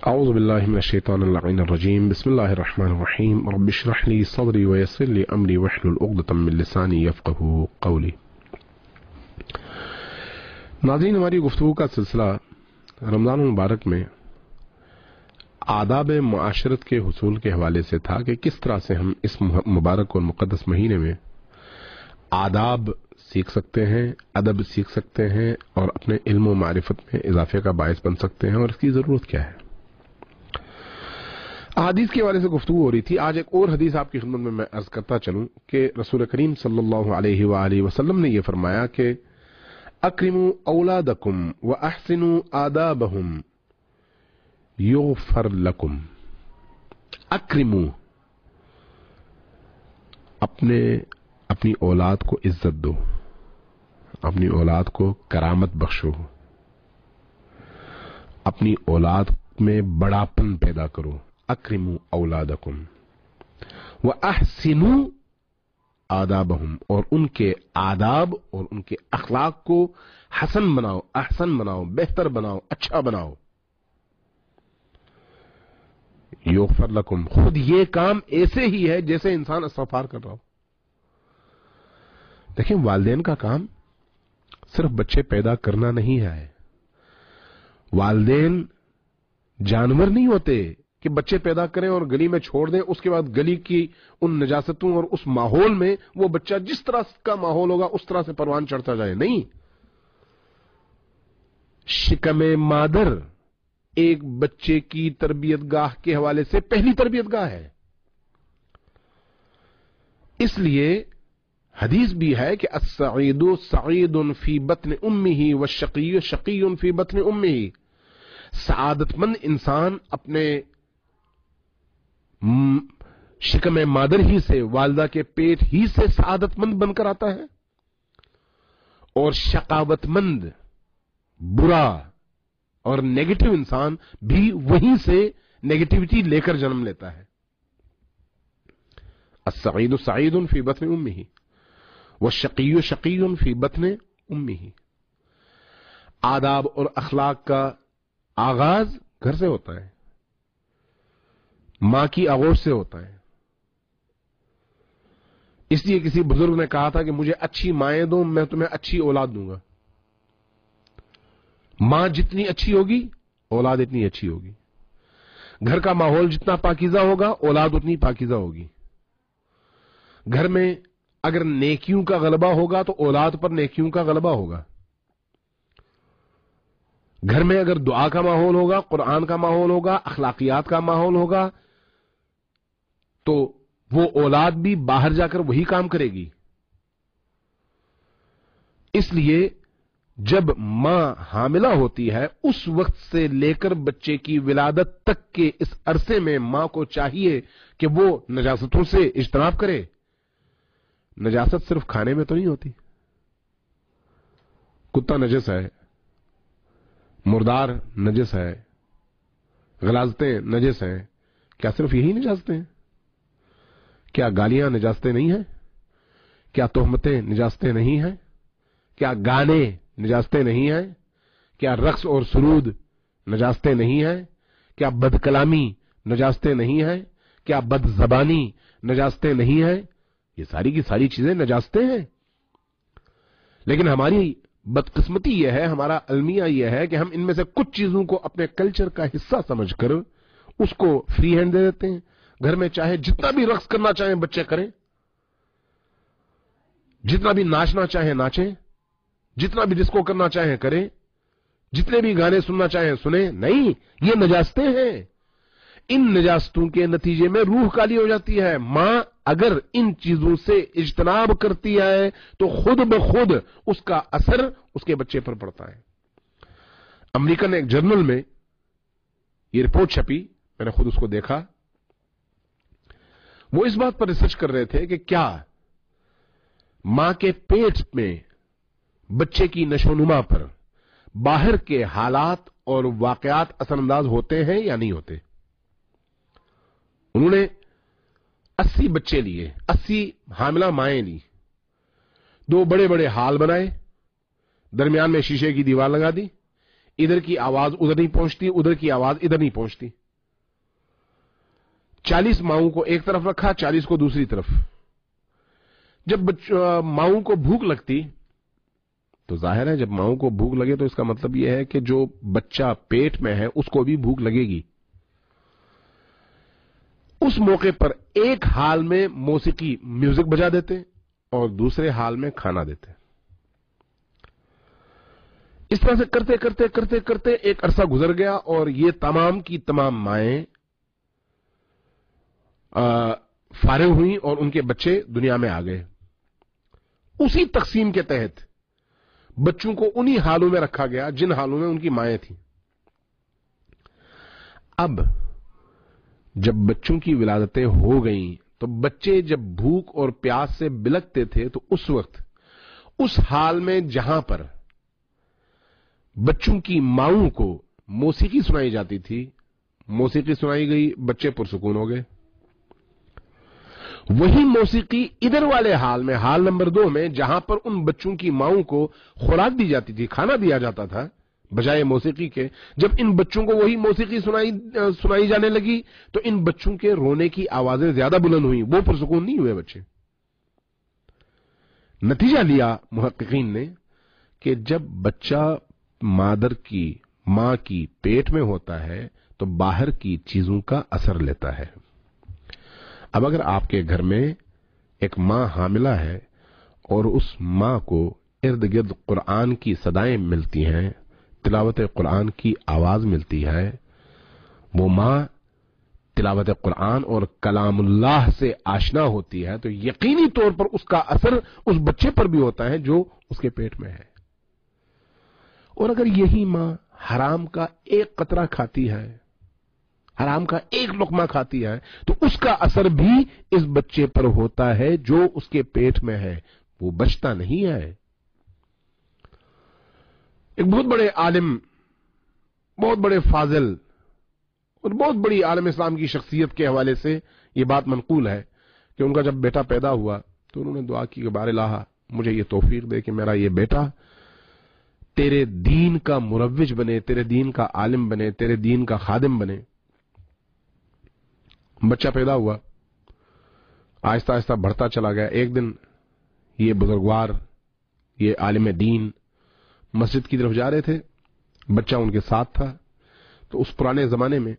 أعوذ بالله من الشيطان اللعين الرجيم بسم الله الرحمن الرحيم رب اشرح لي صدري ويسر لي أمري واحلل عقدة من لساني يفقهوا قولي. नाज़रीन, हमारी गुफ्तगू का सिलसिला रमज़ान मुबारक में आदाब मुआशरत के हुसूल के हवाले से था कि किस तरह से हम इस मुबारक और मुक़द्दस महीने में आदाब सीख सकते हैं, अदब सीख सकते हैं और अपने इल्म व मारिफत में इजाफे का बायस बन सकते हैं और इसकी ज़रूरत क्या है। हदीस के हवाले से गुफ्तगू हो रही थी। आज एक और हदीस आपकी खिदमत में मैं अर्ज करता चलूं कि रसूल करीम सल्लल्लाहु अलैहि वसल्लम ने यह फरमाया कि अक्रिमू औलादकुम व अहसिनु आदाबहुम युगफर लकुम। अक्रिमू, अपनी औलाद को इज्जत दो, अपनी औलाद को करामत बख्शो, अपनी औलाद में बड़ापन पैदा करो। अक्रिमू औलादकुम व अहसिनु आदाबहुम, और उनके आदाब और उनके अखलाक को हसन बनाओ, अहसन बनाओ, बेहतर बनाओ, अच्छा बनाओ। युगफर लकुम, खुद ये काम ऐसे ही है जैसे इंसान इस्तग़फ़ार कर रहा हो। देखिए, वालिदैन का काम सिर्फ बच्चे पैदा करना नहीं है। वालिदैन जानवर नहीं होते कि बच्चे पैदा करें और गली में छोड़ दें, उसके बाद गली की उन नजासतों और उस माहौल में वो बच्चा जिस तरह का माहौल होगा उस तरह से परवान चढ़ता जाए। नहीं, शिकमे मादर एक बच्चे की तरबियत गाह के हवाले से पहली तरबियत गाह है। इसलिए हदीस भी है कि अस्सईदु सईदुन फी बत्न उम्मिही व शकीयु शकीयुन फी बत्न उम्मिही। सआदतमंद इंसान अपने शिकमे मादर ही से, वालदा के पेट ही से सआदतमंद बनकर आता है, और शकावतमंद, बुरा और नेगेटिव इंसान भी वहीं से नेगेटिविटी लेकर जन्म लेता है। अस्सईदु सईदुन फी बत्न उम्मिही व शकीयु शकीयुन फी बत्न उम्मिही। आदाब और अखलाक का आगाज घर से होता है, मां की आगोश से होता है। इसलिए किसी बुजुर्ग ने कहा था कि मुझे अच्छी माएं दो, मैं तुम्हें अच्छी औलाद दूंगा। मां जितनी अच्छी होगी औलाद इतनी अच्छी होगी। घर का माहौल जितना पाकीज़ा होगा औलाद उतनी पाकीज़ा होगी। घर में अगर नेकियों का गलबा होगा तो औलाद पर नेकियों का गलबा होगा। घर में अगर दुआ का माहौल होगा, कुरान का माहौल होगा, अखलाकियात का माहौल होगा, तो वो औलाद भी बाहर जाकर वही काम करेगी। इसलिए जब मां हामिला होती है उस वक्त से लेकर बच्चे की विलादत तक के इस अरसे में मां को चाहिए कि वो नजासतों से इज्तनाब करे। नजासत सिर्फ खाने में तो नहीं होती। कुत्ता नजस है, मुर्दार नजस है, गलाजतें नजस हैं। क्या सिर्फ यही नजासतें हैं? क्या गालियां नजासतें नहीं हैं? क्या तोहमतें नजासतें नहीं हैं? क्या गाने नजासतें नहीं हैं? क्या रक्स और सुरूद नजासतें नहीं हैं? क्या बदकलामी नजासतें नहीं हैं? क्या बदजबानी नजासतें नहीं हैं? ये सारी की सारी चीजें नजासतें हैं। लेकिन हमारी बदकिस्मती यह है, हमारा अलमिया यह है कि हम इनमें से कुछ चीजों को अपने कल्चर का हिस्सा समझकर उसको फ्री हैंड दे देते हैं। घर में चाहे जितना भी रक्स करना चाहें बच्चे करें, जितना भी नाचना चाहे नाचें, जितना भी डिस्को करना चाहे करें, जितने भी गाने सुनना चाहे सुने। नहीं, ये नजासतें हैं। इन नजास्तों के नतीजे में रूह काली हो जाती है। मां अगर इन चीजों से इज्तनाब करती है तो खुद ब खुद उसका असर उसके बच्चे पर पड़ता है। अमेरिकन एक जर्नल में ये रिपोर्ट छपी, मैंने खुद उसको देखा। वो इस बात पर रिसर्च कर रहे थे कि क्या मां के पेट में बच्चे की नशोनुमा पर बाहर के हालात और वाकयात असरअंदाज होते हैं या नहीं होते। उन्होंने 80 बच्चे लिए, 80 हामिला माएं ली, 2 बड़े बड़े हाल बनाए, दरमियान में शीशे की दीवार लगा दी, इधर की आवाज उधर नहीं पहुंचती, उधर की आवाज इधर नहीं पहुंचती। 40 माओं को एक तरफ रखा, 40 को दूसरी तरफ। जब माओं को भूख लगती, तो जाहिर है जब माओं को भूख लगे तो इसका मतलब यह है कि जो बच्चा पेट में है उसको भी भूख लगेगी। उस मौके पर एक हाल में मौसीकी म्यूजिक बजा देते और दूसरे हाल में खाना देते। इस तरह से करते करते करते करते एक अरसा गुजर गया और ये तमाम की तमाम माएं फारिग हुई और उनके बच्चे दुनिया में आ गए। उसी तकसीम के तहत बच्चों को उन्हीं हालों में रखा गया जिन हालों में उनकी माएं थीं। अब जब बच्चों की विलादतें हो गईं तो बच्चे जब भूख और प्यास से बिलखते थे तो उस वक्त उस हाल में जहां पर बच्चों की माओं को मौसीकी सुनाई जाती थी, मौसीकी सुनाई गई, बच्चे पुरसुकून हो गए। वही मौसीकी इधर वाले हाल में, हाल नंबर 2 में, जहां पर उन बच्चों की माओं को खुराक दी जाती थी, खाना दिया जाता था बजाय मौसीकी के, जब इन बच्चों को वही मौसीकी सुनाई जाने लगी तो इन बच्चों के रोने की आवाजें ज्यादा बुलंद हुई, वो पुरसुकून नहीं हुए बच्चे। नतीजा लिया मुहक्किकीन ने कि जब बच्चा मां की पेट में होता है तो बाहर की चीजों का असर लेता है। अब अगर आपके घर में एक मां हामिला है और उस मां को इर्द गिर्द कुरान की सदाएं मिलती हैं, तिलावत कुरान की आवाज मिलती है, वो मां तिलावत कुरान और कलामुल्लाह से आशना होती है, तो यकीनी तौर पर उसका असर उस बच्चे पर भी होता है जो उसके पेट में है। और अगर यही मां हराम का एक कतरा खाती है, हराम का एक लुकमा खाती है, तो उसका असर भी इस बच्चे पर होता है जो उसके पेट में है, वो बचता नहीं है। एक बहुत बड़े आलिम, बहुत बड़े फाजिल और बहुत बड़ी आलम इस्लाम की शख्सियत के हवाले से यह बात मनकूल है कि उनका जब बेटा पैदा हुआ तो उन्होंने दुआ की कि बार इलाहा मुझे ये तौफीक दे कि मेरा ये बेटा तेरे दीन का मुरव्विज बने, तेरे दीन का आलिम बने, तेरे दीन का खादिम बने। बच्चा पैदा हुआ, आहिस्ता आहिस्ता बढ़ता चला गया। एक दिन ये बुजुर्गवार, ये आलिम दीन मस्जिद की तरफ जा रहे थे, बच्चा उनके साथ था। तो उस पुराने जमाने में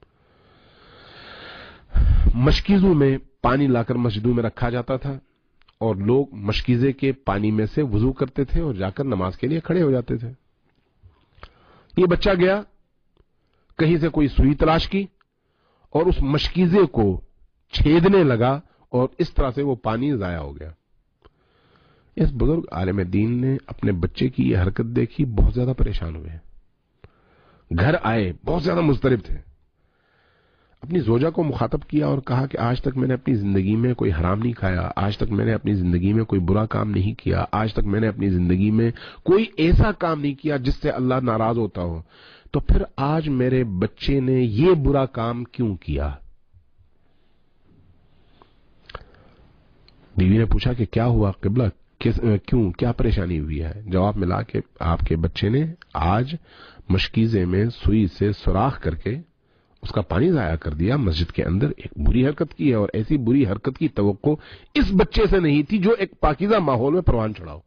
मशकीजों में पानी लाकर मस्जिदों में रखा जाता था और लोग मशकीजे के पानी में से वुजू करते थे और जाकर नमाज के लिए खड़े हो जाते थे। ये बच्चा गया, कहीं से कोई सुई तलाश की और उस मशकीजे को छेदने लगा और इस तरह से वो पानी जाया हो गया। इस बुजुर्ग आलिम दीन ने अपने बच्चे की यह हरकत देखी, बहुत ज्यादा परेशान हुए। घर आए, बहुत ज्यादा मुस्तरिब थे। अपनी जोजा को मुखातब किया और कहा कि आज तक मैंने अपनी जिंदगी में कोई हराम नहीं खाया, आज तक मैंने अपनी जिंदगी में कोई बुरा काम नहीं किया, आज तक मैंने अपनी जिंदगी में कोई ऐसा काम नहीं किया जिससे अल्लाह नाराज होता हो, तो फिर आज मेरे बच्चे ने ये बुरा काम क्यों किया? बीवी ने पूछा कि क्या हुआ क़िबला, क्यों, क्या परेशानी हुई है? जवाब मिला कि आपके बच्चे ने आज मशकीजे में सुई से सुराख करके उसका पानी जाया कर दिया, मस्जिद के अंदर एक बुरी हरकत की है। और ऐसी बुरी हरकत की तवक्को इस बच्चे से नहीं थी जो एक पाकीज़ा माहौल में परवान चढ़ाओ।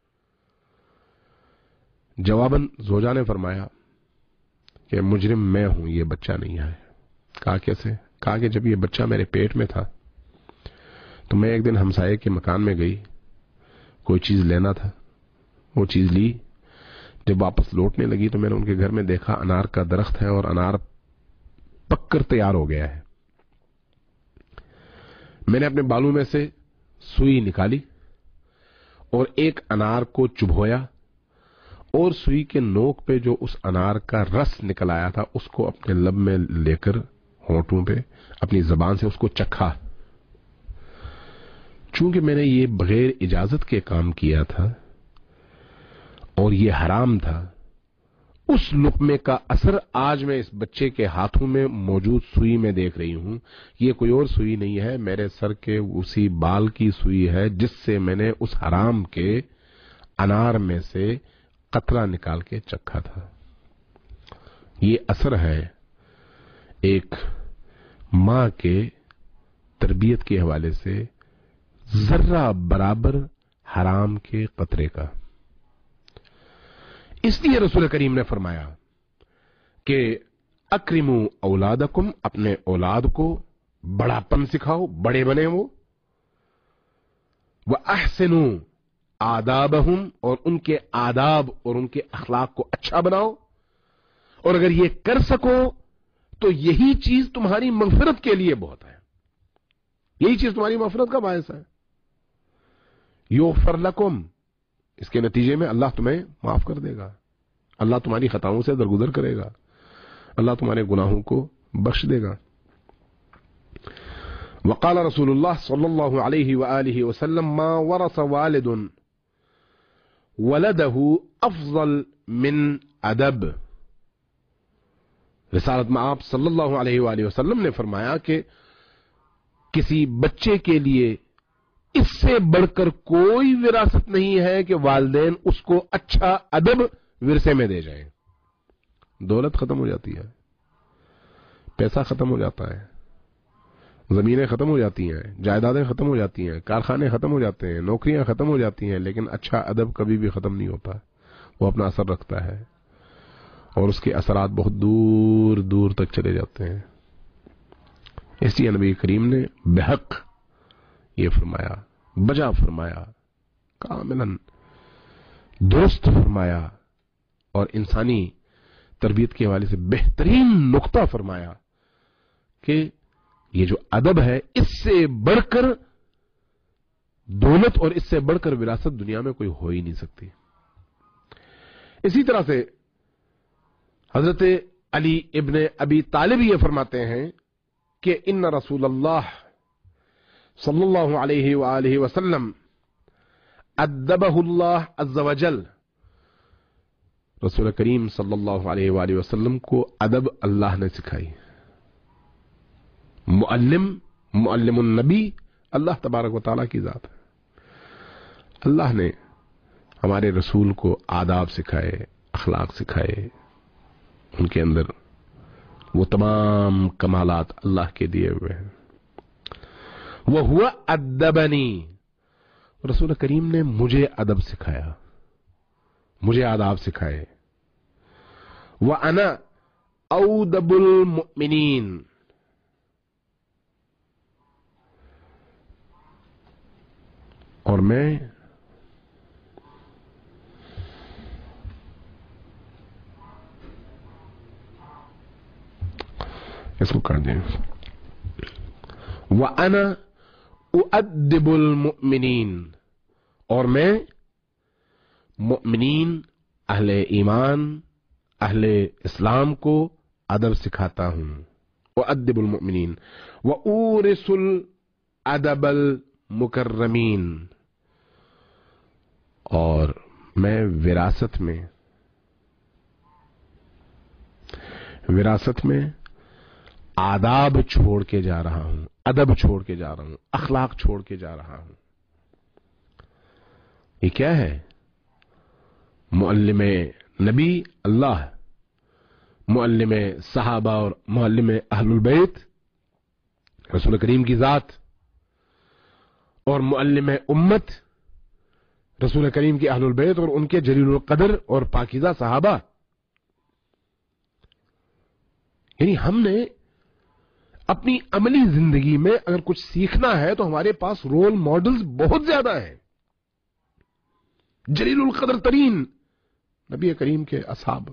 जवाबन जोजा ने फरमाया कि मुजरिम मैं हूं, ये बच्चा नहीं है। कहा कैसे? कहा कि जब ये बच्चा मेरे पेट में था तो मैं एक दिन हमसाये के मकान में गई, कोई चीज लेना था, वो चीज ली। जब वापस लौटने लगी तो मैंने उनके घर में देखा अनार का दरख्त है और अनार पककर तैयार हो गया है। मैंने अपने बालों में से सुई निकाली और एक अनार को चुभोया और सुई के नोक पे जो उस अनार का रस निकल आया था उसको अपने लब में लेकर होंठों पे अपनी जबान से उसको चखा। चूंकि मैंने ये बगैर इजाजत के काम किया था और ये हराम था, उस लुक़मे का असर आज मैं इस बच्चे के हाथों में मौजूद सुई में देख रही हूं। ये कोई और सुई नहीं है, मेरे सर के उसी बाल की सुई है जिससे मैंने उस हराम के अनार में से कतरा निकाल के चखा था। یہ اثر ہے ایک ماں کے تربیت کے حوالے سے ذرہ برابر حرام کے قطرے کا. اس لیے رسول کریم نے فرمایا کہ اکرموا اولادکم، اپنے اولاد کو بڑاپن سکھاؤ، بڑے بنے وہ. واحسنوا آدابہم، اور ان کے آداب اور ان کے اخلاق کو اچھا بناؤ. اور اگر یہ کر سکو تو یہی چیز تمہاری مغفرت کے لیے بہت ہے، یہی چیز تمہاری مغفرت کا باعث ہے. یغفر لکم، اس کے نتیجے میں اللہ تمہیں معاف کر دے گا، اللہ تمہاری خطاؤں سے درگزر کرے گا، اللہ تمہارے گناہوں کو بخش دے گا. وقال رسول اللہ صلی اللہ علیہ وآلہ وسلم ما ورث والد ولده افضل من ادب. رسالت میں آپ صلی اللہ علیہ وآلہ وسلم نے فرمایا کہ کسی بچے کے لیے اس سے بڑھ کر کوئی وراثت نہیں ہے کہ والدین اس کو اچھا ادب ورثے میں دے جائیں. دولت ختم ہو جاتی ہے، پیسہ ختم ہو جاتا ہے، زمینیں ختم ہو جاتی ہیں، جائیدادیں ختم ہو جاتی ہیں، کارخانے ختم ہو جاتے ہیں، نوکریاں ختم ہو جاتی ہیں، لیکن اچھا ادب کبھی بھی ختم نہیں ہوتا. وہ اپنا اثر رکھتا ہے اور اس کے اثرات بہت دور دور تک چلے جاتے ہیں. اس لیے نبی کریم نے بحق یہ فرمایا، بجا فرمایا، کاملاً درست فرمایا، اور انسانی تربیت کے حوالے سے بہترین نقطہ فرمایا کہ یہ جو ادب ہے اس سے بڑھ کر دولت اور اس سے بڑھ کر وراثت دنیا میں کوئی ہو ہی نہیں سکتی. اسی طرح سے حضرت علی ابن ابی طالب یہ فرماتے ہیں کہ ان رسول اللہ صلی اللہ علیہ وآلہ وسلم ادبہ اللہ عز وجل، رسول کریم صلی اللہ علیہ وآلہ وسلم کو ادب اللہ نے سکھائی. معلم النبی اللہ تبارک و تعالیٰ کی ذات ہے. اللہ نے ہمارے رسول کو آداب سکھائے، اخلاق سکھائے، ان کے اندر وہ تمام کمالات اللہ کے دیے ہوئے ہیں. وَهُوَ أَدَّبَنِي، رسول کریم نے مجھے ادب سکھایا، مجھے آداب سکھائے. وَأَنَا أَوْدَبُ الْمُؤْمِنِينَ، اور میں اس کو کر دیں. وَأَنَا أُؤَدِّبُ الْمُؤْمِنِينَ، اور میں مؤمنین، اہل ایمان، اہل اسلام کو ادب سکھاتا ہوں. وَأَدِّبُ الْمُؤْمِنِينَ وَأُورِثُ الْأَدَبَ الْمُكَرَّمِينَ، اور میں وراثت میں آداب چھوڑ کے جا رہا ہوں، ادب چھوڑ کے جا رہا ہوں، اخلاق چھوڑ کے جا رہا ہوں. یہ کیا ہے؟ معلم نبی اللہ، معلم صحابہ اور معلم اہل البیت رسول کریم کی ذات، اور معلم امت رسول کریم کے اہل البیت اور ان کے جلیل القدر اور پاکیزہ صحابہ. یعنی ہم نے اپنی عملی زندگی میں اگر کچھ سیکھنا ہے تو ہمارے پاس رول ماڈلز بہت زیادہ ہیں. جلیل القدر ترین نبی کریم کے اصحاب،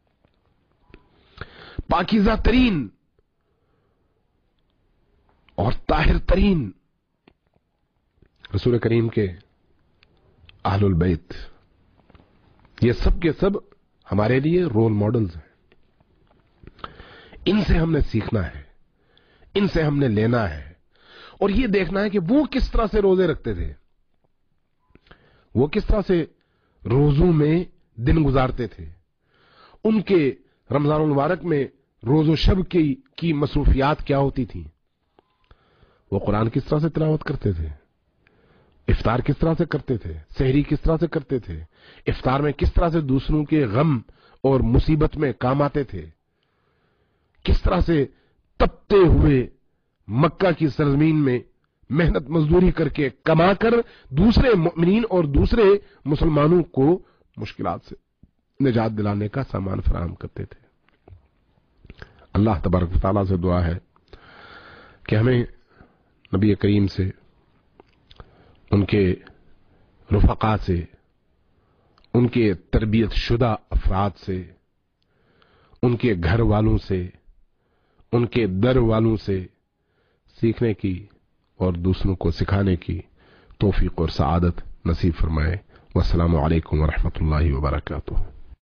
پاکیزہ ترین اور طاہر ترین رسول کریم کے اہل البیت، یہ سب کے سب ہمارے لیے رول ماڈلز ہیں. ان سے ہم نے سیکھنا ہے، ان سے ہم نے لینا ہے، اور یہ دیکھنا ہے کہ وہ کس طرح سے روزے رکھتے تھے، وہ کس طرح سے روزوں میں دن گزارتے تھے، ان کے رمضان المبارک میں روز و شب کی مصروفیات کیا ہوتی تھیں، وہ قرآن کس طرح سے تلاوت کرتے تھے، افطار کس طرح سے کرتے تھے، سحری کس طرح سے کرتے تھے، افطار میں کس طرح سے دوسروں کے غم اور مصیبت میں کام آتے تھے، کس طرح سے تپتے ہوئے مکہ کی سرزمین میں محنت مزدوری کر کے کما کر دوسرے مومنین اور دوسرے مسلمانوں کو مشکلات سے نجات دلانے کا سامان فراہم کرتے تھے۔ اللہ تبارک و تعالیٰ سے دعا ہے کہ ہمیں نبی کریم سے، ان کے رفقا سے، ان کے تربیت شدہ افراد سے، ان کے گھر والوں سے، ان کے در والوں سے سیکھنے کی اور دوسروں کو سکھانے کی توفیق اور سعادت نصیب فرمائے۔ والسلام علیکم ورحمۃ اللہ وبرکاتہ۔